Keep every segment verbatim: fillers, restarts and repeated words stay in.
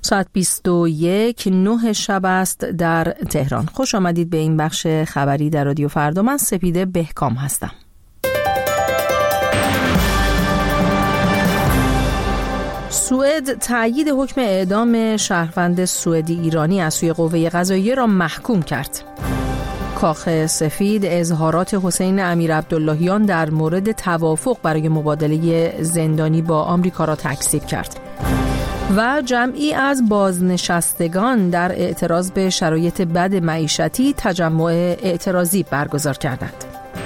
ساعت بیست و یک نه شب است در تهران. خوش آمدید به این بخش خبری در رادیو فردا. من سپیده بهکام هستم. سوئد تأیید حکم اعدام شهروند سوئدی ایرانی از سوی قوه قضاییه را محکوم کرد. کاخ سفید اظهارات حسین امیرعبداللهیان در مورد توافق برای مبادله زندانی با آمریکا را تکذیب کرد. و جمعی از بازنشستگان در اعتراض به شرایط بد معیشتی تجمع اعتراضی برگزار کردند.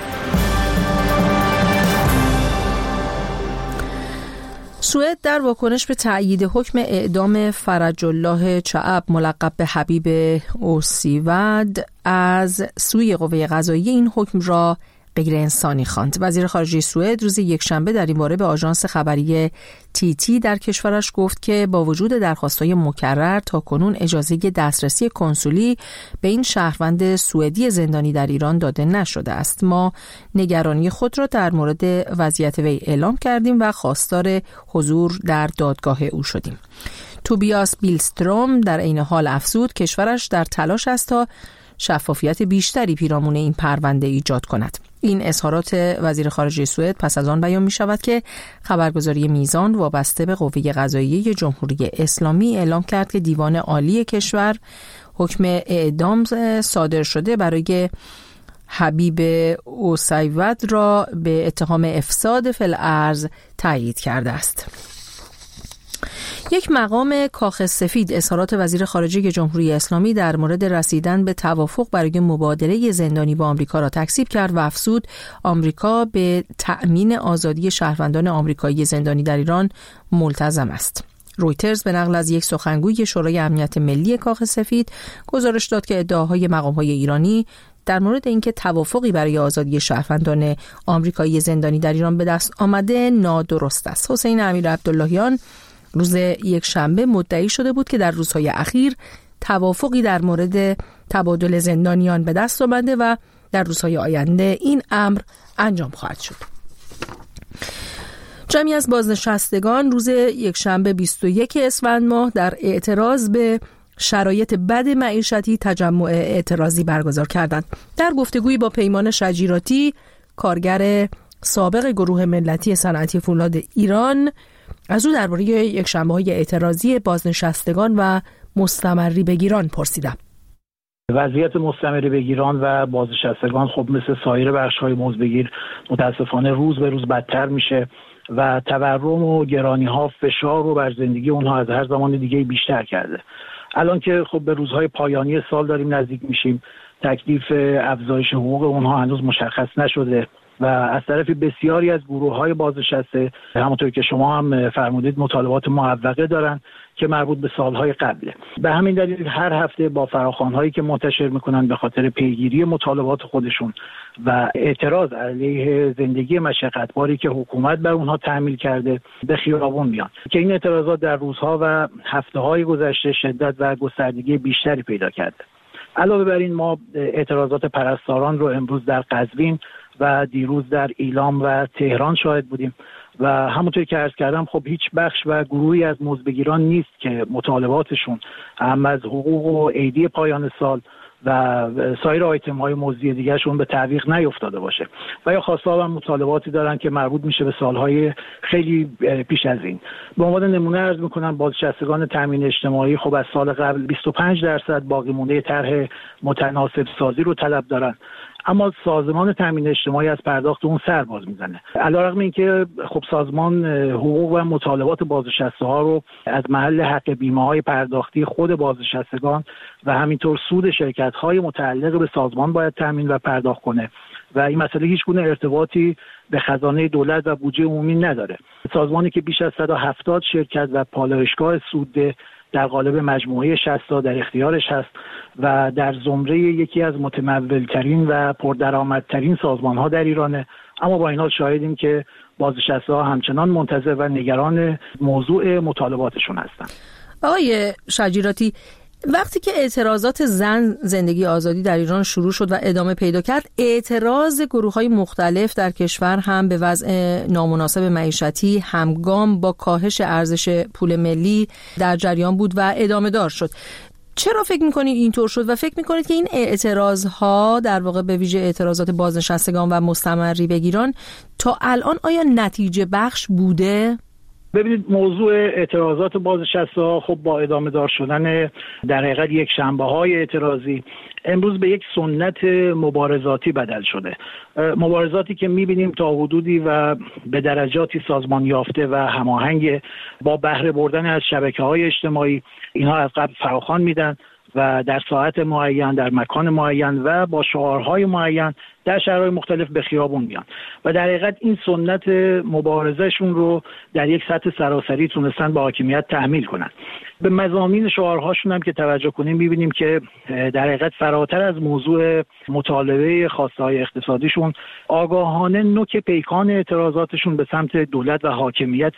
سوئد در واکنش به تأیید حکم اعدام فرج الله چعب ملقب به حبیب اوسیود از سوی قوه قضاییه این حکم را غیر انسانی خواند. وزیر خارجه سوئد روز یکشنبه در این باره به آژانس خبری تی تی در کشورش گفت که با وجود درخواست‌های مکرر تاکنون اجازه دسترسی کنسولی به این شهروند سوئدی زندانی در ایران داده نشده است. ما نگرانی خود را در مورد وضعیت وی اعلام کردیم و خواستار حضور در دادگاه او شدیم. توبیاس بیلستروم در عین حال افزود کشورش در تلاش است تا شفافیت بیشتری پیرامون این پرونده ایجاد کند. این اظهارات وزیر خارجه سوئد پس از آن بیان می شود که خبرگزاری میزان وابسته به قوه قضاییه جمهوری اسلامی اعلام کرد که دیوان عالی کشور حکم اعدام صادر شده برای حبیب اوسیود را به اتهام افساد فی الارض تایید کرده است. یک مقام کاخ سفید اظهارات وزیر خارجه جمهوری اسلامی در مورد رسیدن به توافق برای مبادله زندانی با آمریکا را تکذیب کرد و افزود آمریکا به تأمین آزادی شهروندان آمریکایی زندانی در ایران ملتزم است. رویترز به نقل از یک سخنگوی شورای امنیت ملی کاخ سفید گزارش داد که ادعاهای مقام‌های ایرانی در مورد اینکه توافقی برای آزادی شهروندان آمریکایی زندانی در ایران به دست آمده نادرست است. حسین امیرعبداللهیان روز یک شنبه مدعی شده بود که در روزهای اخیر توافقی در مورد تبادل زندانیان به دست آمده و در روزهای آینده این امر انجام خواهد شد. جمعی از بازنشستگان روز یک شنبه بیست و یک اسفند ماه در اعتراض به شرایط بد معیشتی تجمع اعتراضی برگزار کردند. در گفتگویی با پیمان شجیراتی، کارگر سابق گروه ملتی صنعتی فولاد ایران، از او درباره یکشنبه‌های اعتراضی بازنشستگان و مستمری بگیران پرسیدم. وضعیت مستمری بگیران و بازنشستگان خب مثل سایر بخش‌های مزدبگیر متاسفانه روز به روز بدتر میشه و تورم و گرانی‌ها فشار رو بر زندگی اونها از هر زمان دیگه بیشتر کرده. الان که خب به روزهای پایانی سال داریم نزدیک میشیم، تکلیف افزایش حقوق اونها هنوز مشخص نشده و از طرف بسیاری از گروه‌های بازنشسته همونطور که شما هم فرمودید مطالبات معوقه دارن که مربوط به سالهای قبله. به همین دلیل هر هفته با فراخوان‌هایی که منتشر میکنن به خاطر پیگیری مطالبات خودشون و اعتراض علیه زندگی مشقتباری که حکومت بر اونها تحمیل کرده به خیابون میان که این اعتراضات در روزها و هفته‌های گذشته شدت و گستردگی بیشتری پیدا کرده. علاوه بر این ما اعتراضات پرستاران رو امروز در قزوین و دیروز در ایلام و تهران شاهد بودیم و همونطور که عرض کردم خب هیچ بخش و گروهی از مزدبگیران نیست که مطالباتشون هم از حقوق و عیدی پایان سال و سایر آیتم های مزدی دیگرشون به تعویق نیفتاده باشه و یا خواسته هم مطالباتی دارن که مربوط میشه به سالهای خیلی پیش از این. به عنوان نمونه عرض میکنم بازنشستگان تامین اجتماعی خب از سال قبل بیست و پنج درصد باقی مونده طرح متناسب سازی رو طلب دارن، اما سازمان تامین اجتماعی از پرداخت اون سر باز میزنه. علیرغم اینکه خب سازمان حقوق و مطالبات بازنشسته ها رو از محل حق بیمه های پرداختی خود بازنشستگان و همینطور سود شرکت های متعلق به سازمان باید تامین و پرداخت کنه و این مسئله هیچ گونه ارتباطی به خزانه دولت و بودجه عمومی نداره. سازمانی که بیش از صد و هفتاد شرکت و پالایشگاه سودده در قالب مجموعه شصت تا در اختیارش هست و در زمره یکی از متمولترین و پردرآمدترین سازمان‌ها در ایرانه، اما با این حال شاهدیم که بازنشسته‌ها همچنان منتظر و نگران موضوع مطالباتشون هستند. آقای شجیراتی، وقتی که اعتراضات زن زندگی آزادی در ایران شروع شد و ادامه پیدا کرد، اعتراض گروه‌های مختلف در کشور هم به وضع نامناسب معیشتی همگام با کاهش ارزش پول ملی در جریان بود و ادامه دار شد. چرا فکر میکنید اینطور شد و فکر میکنید که این اعتراضها در واقع به ویژه اعتراضات بازنشستگان و مستمری بگیران تا الان آیا نتیجه بخش بوده؟ ببینید، موضوع اعتراضات بازنشسته‌ها خب با ادامه دار شدن در حقیقت یک شنبه‌های اعتراضی امروز به یک سنت مبارزاتی بدل شده. مبارزاتی که می‌بینیم تا حدودی و به درجاتی سازمان یافته و هماهنگ با بهره بردن از شبکه‌های اجتماعی، اینها از قبل فراخوان میدن و در ساعت معین، در مکان معین و با شعارهای معین در شهرهای مختلف به خیابون میان و در حقیقت این سنت مبارزهشون رو در یک سطح سراسری تونستن با حاکمیت تحمیل کنن. به مضامین شعارهاشون هم که توجه کنیم میبینیم که در حقیقت فراتر از موضوع مطالبه خواسته‌های اقتصادیشون، آگاهانه نوک پیکان اعتراضاتشون به سمت دولت و حاکمیت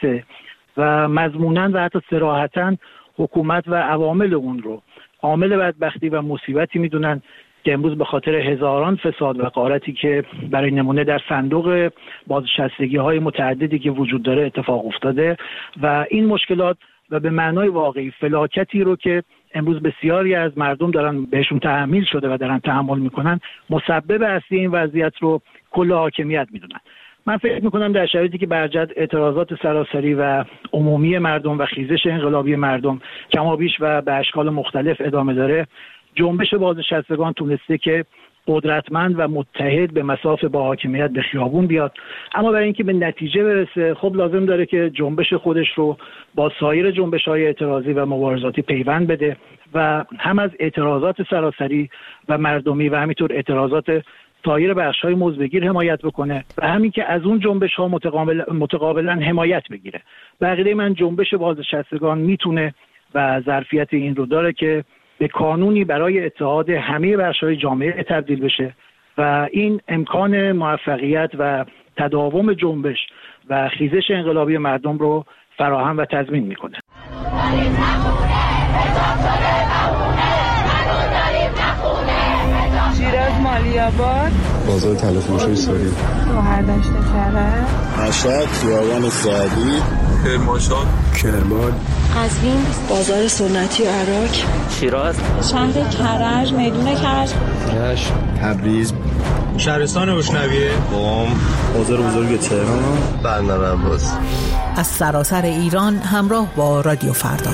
و مضموناً و حتی صراحتاً حکومت و عوامل اون رو عامل بدبختی و مصیبتی میدونن که امروز به خاطر هزاران فساد و غارتی که برای نمونه در صندوق بازنشستگی های متعددی که وجود داره اتفاق افتاده و این مشکلات و به معنای واقعی فلاکتی رو که امروز بسیاری از مردم دارن بهشون تحمیل شده و دارن تحمل میکنن، مسبب اصلی این وضعیت رو کل حاکمیت میدونن. من فکر میکنم در شرایطی که برجد اعتراضات سراسری و عمومی مردم و خیزش انقلابی مردم کمابیش و به اشکال مختلف ادامه داره، جنبش بازنشستگان تونسته که قدرتمند و متحد به مساف با حاکمیت به خیابون بیاد. اما برای اینکه به نتیجه برسه خب لازم داره که جنبش خودش رو با سایر جنبش‌های اعتراضی و مبارزاتی پیوند بده و هم از اعتراضات سراسری و مردمی و همینطور اعتراضات سایر بخش‌های مزدبگیر حمایت بکنه و همین که از اون جنبش‌ها متقابل متقابلا حمایت بگیره. به عقیده من جنبش بازنشستگان میتونه و ظرفیت این رو داره که به کانونی برای اتحاد همه بخش‌های جامعه تبدیل بشه و این امکان موفقیت و تداوم جنبش و خیزش انقلابی مردم رو فراهم و تضمین میکنه. شیراز مالی‌آباد، بازار طلافروشی ساری، گوهر دشت کرج، مشهد خیابان سعدی، کرمانشاه، کرمان، قزوین، بازار سنتی عراق، شیراز، شهر کرج، میدون کرج، رشت، تبریز، شهرستان اشنویه، قم، بازار بزرگ تهران، بندر عباس. از سراسر ایران همراه با رادیو فردا.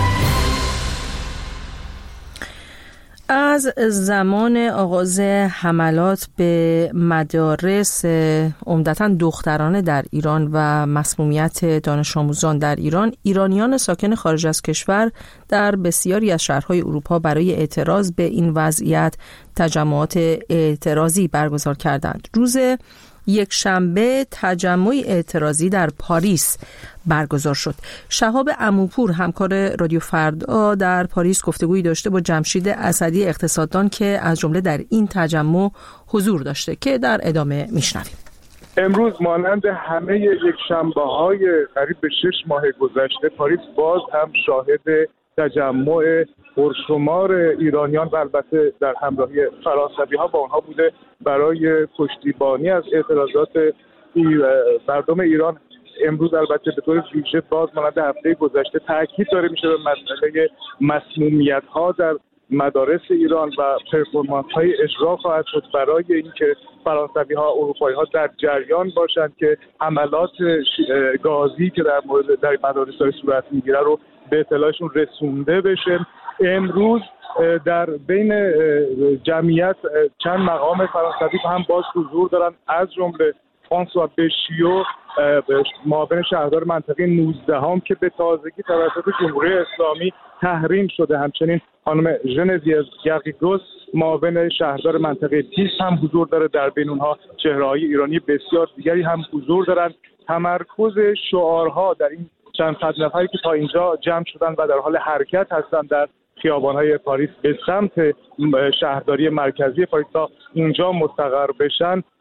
از زمان آغاز حملات به مدارس عمدتاً دخترانه در ایران و مسمومیت دانش آموزان در ایران، ایرانیان ساکن خارج از کشور در بسیاری از شهرهای اروپا برای اعتراض به این وضعیت تجمعات اعتراضی برگزار کردند. روز یک شنبه تجمع اعتراضی در پاریس برگزار شد. شهاب عموپور همکار رادیو فردا در پاریس گفتگویی داشته با جمشید اسدی اقتصاددان که از جمله در این تجمع حضور داشته که در ادامه میشنویم. امروز مانند همه یک شنبه‌های قریب به شش ماه گذشته، پاریس باز هم شاهد تجمع پرشمار ایرانیان و البته در همراهی فرانسوی‌ها با آنها بوده برای پشتیبانی از اعتراضات مردم ایران. امروز البته به طور ویژه باز مانند هفته گذشته تاکید داره میشه به مسئله مسمومیت‌ها در مدارس ایران و پرفورمنس‌های اجرا خواهد شد برای اینکه فرانسوی‌ها، اروپایی‌ها در جریان باشند که حملات گازی که در مورد در مدارس‌های صورت میگیره رو به اطلاعشون رسونده بشه. امروز در بین جمعیت چند مقام فرانسوی هم باز حضور دارن، از جمله فرانسوا بشیو، معاون شهردار منطقه نوزده هم که به تازگی توسط جمهوری اسلامی تحریم شده. همچنین خانم ژنویو گاریگوس، معاون شهردار منطقه بیست هم حضور داره. در بین اونها چهره‌های ایرانی بسیار دیگری هم حضور دارن. تمرکز شعارها در این چند صد نفری که تا اینجا جمع شدن و در حال حرکت هستند در خیابان‌های پاریس به سمت شهرداری مرکزی پاریس تا اونجا مستقر بشن،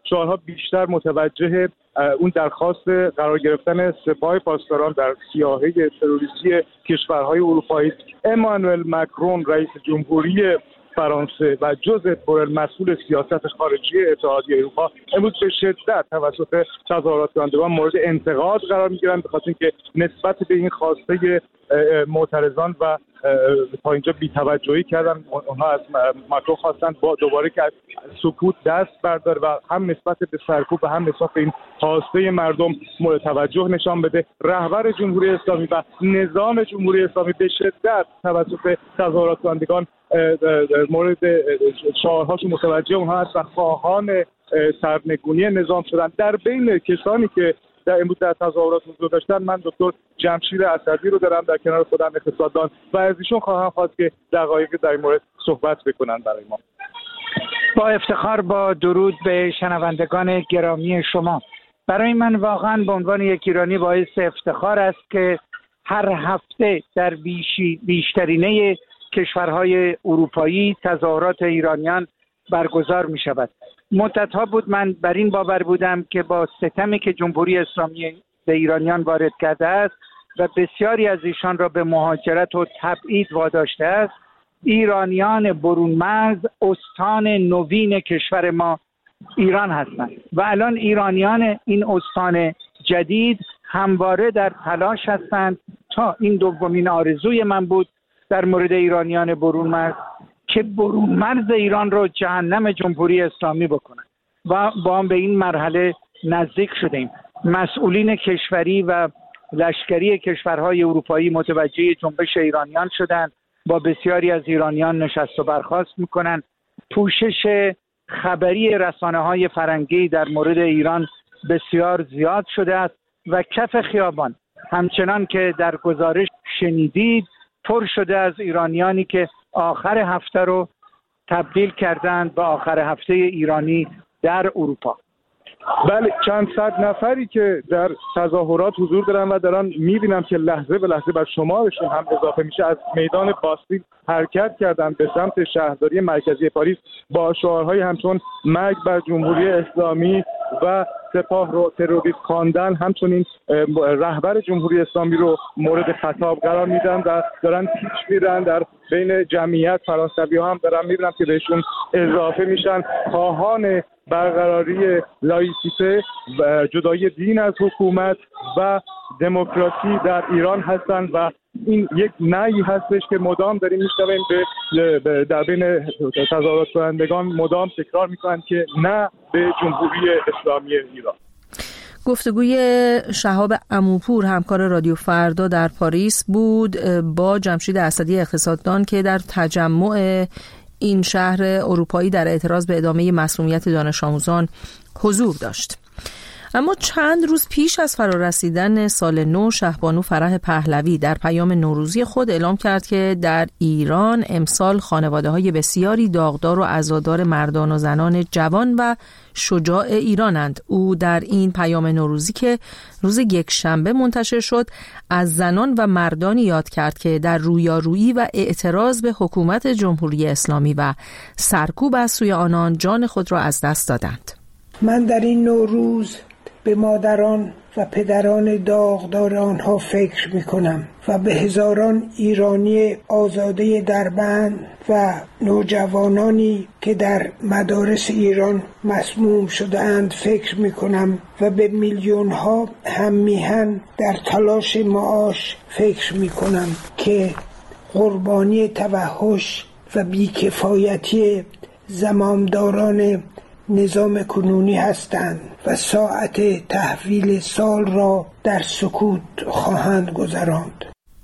شعارها بیشتر متوجه اون درخواست قرار گرفتن سپاه پاسداران در سیاهه تروریستی کشورهای اروپایی. امانوئل مکرون رئیس جمهوری فرانسه و جوزف بورل مسئول سیاست خارجی اتحادیه اروپا امروز به شدت توسط تظاهرات کنندگان مورد انتقاد قرار می‌گیرند، به خاطر اینکه نسبت به این خواسته معترضان و تا اینجا بی‌توجهی کردن. اونها از ماکرون خواستن با دوباره که از سکوت دست برداره و هم نسبت به سرکوب و هم نسبت به این خواسته مردم مورد توجه نشان بده. رهبر جمهوری اسلامی و نظام جمهوری اسلامی به شدت توسط تظاهرات کنندگان مورد شعارهاشون متوجه اونها هست و خواهان سرنگونی نظام شدن. در بین کسانی که در امروز در تظاهرات حضور داشتن من دکتر جمشید اسدی رو دارم در کنار خودم، اقتصاددان، و از ایشون خواهم خواست که دقایقی در این مورد صحبت بکنن برای ما. با افتخار، با درود به شنوندگان گرامی شما. برای من واقعا به عنوان یک ایرانی باعث افتخار است که هر هفته در بیشی بیشترینه کشورهای اروپایی تظاهرات ایرانیان برگزار می شود. مدت‌ها بود من بر این باور بودم که با ستمی که جمهوری اسلامی به ایرانیان وارد کرده است و بسیاری از ایشان را به مهاجرت و تبعید واداشته است، ایرانیان برون مرز استان نوین کشور ما ایران هستند و الان ایرانیان این استان جدید همواره در تلاش هستند تا این دومین آرزوی من بود در مورد ایرانیان برون مرز که برون مرز ایران رو جهنم جمهوری اسلامی بکنن و با هم به این مرحله نزدیک شدیم. مسئولین کشوری و لشکری کشورهای اروپایی متوجه جنبش ایرانیان شدند، با بسیاری از ایرانیان نشست و برخاست میکنن. پوشش خبری رسانه‌های فرنگی در مورد ایران بسیار زیاد شده است و کف خیابان همچنان که در گزارش شنیدید پر شده از ایرانیانی که آخر هفته رو تبدیل کردند به آخر هفته ایرانی در اروپا. بله، چند صد نفری که در تظاهرات حضور دارن و دارن میبینم که لحظه به لحظه بر شمارشون هم اضافه میشه، از میدان باستیل حرکت کردن به سمت شهرداری مرکزی پاریس با شعارهای همچون مرگ بر جمهوری اسلامی و سپاه رو تروریست خواندن. همچنین رهبر جمهوری اسلامی رو مورد خطاب قرار میدن و دارن پیش میرن در بین جمعیت. فرانسوی ها هم دارن میبینم که بهشون اضافه میشن. خواهان برقراری لایسیته و جدایی دین از حکومت و دموکراسی در ایران هستند و این یک نهی هستش که مدام داریم میشنویم به در بین تظاهرات کنندگان مدام تکرار میکنن که نه به جمهوری اسلامی ایران. گفتگوی شهاب عموپور همکار رادیو فردا در پاریس بود با جمشید اسدی اقتصاددان که در تجمع این شهر اروپایی در اعتراض به ادامه مسمومیت دانش آموزان حضور داشت. اما چند روز پیش از فرارسیدن سال نو، شهبانو فرح پهلوی در پیام نوروزی خود اعلام کرد که در ایران امسال خانواده‌های بسیاری داغدار و عزادار مردان و زنان جوان و شجاع ایرانند. او در این پیام نوروزی که روز یکشنبه منتشر شد از زنان و مردانی یاد کرد که در رویارویی و اعتراض به حکومت جمهوری اسلامی و سرکوب از سوی آنان جان خود را از دست دادند. من در این نوروز به مادران و پدران داغدار آنها فکر می کنم و به هزاران ایرانی آزاده دربند و نوجوانانی که در مدارس ایران مسموم شده اند فکر می کنم و به میلیون ها هم میهن در تلاش معاش فکر می کنم که قربانی توحش و بیکفایتی زمامداران نظام کنونی هستند و ساعت تحویل سال را در سکوت خواهند گذراند.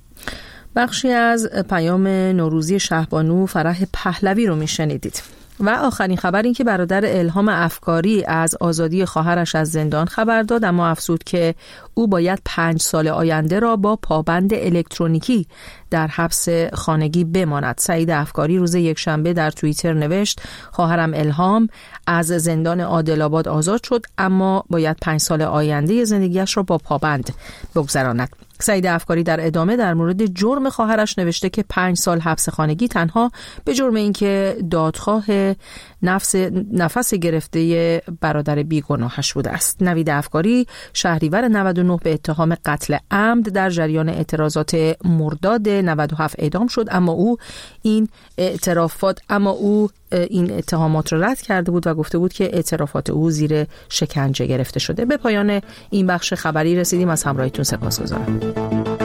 بخشی از پیام نوروزی شهبانو فرح پهلوی رو میشنیدید. و آخرین خبر این که برادر الهام افکاری از آزادی خواهرش از زندان خبر داد، اما افزود که او باید پنج سال آینده را با پابند الکترونیکی در حبس خانگی بماند. سعید افکاری روز یکشنبه در توییتر نوشت: خواهرم الهام از زندان عادل‌آباد آزاد شد، اما باید پنج سال آینده زندگیش را با پابند بگذراند. سعید افکاری در ادامه در مورد جرم خواهرش نوشته که پنج سال حبس خانگی تنها به جرم اینکه دادخواه نفس نفس گرفته برادر بیگناهش بوده است. نوید افکاری شهریور نود و نه به اتهام قتل عمد در جریان اعتراضات مرداد نود و هفت اعدام شد، اما او این اعترافات اما او این اتهامات را رد کرده بود و گفته بود که اعترافات او زیر شکنجه گرفته شده. به پایان این بخش خبری رسیدیم. از همراهیتون سپاسگزارم.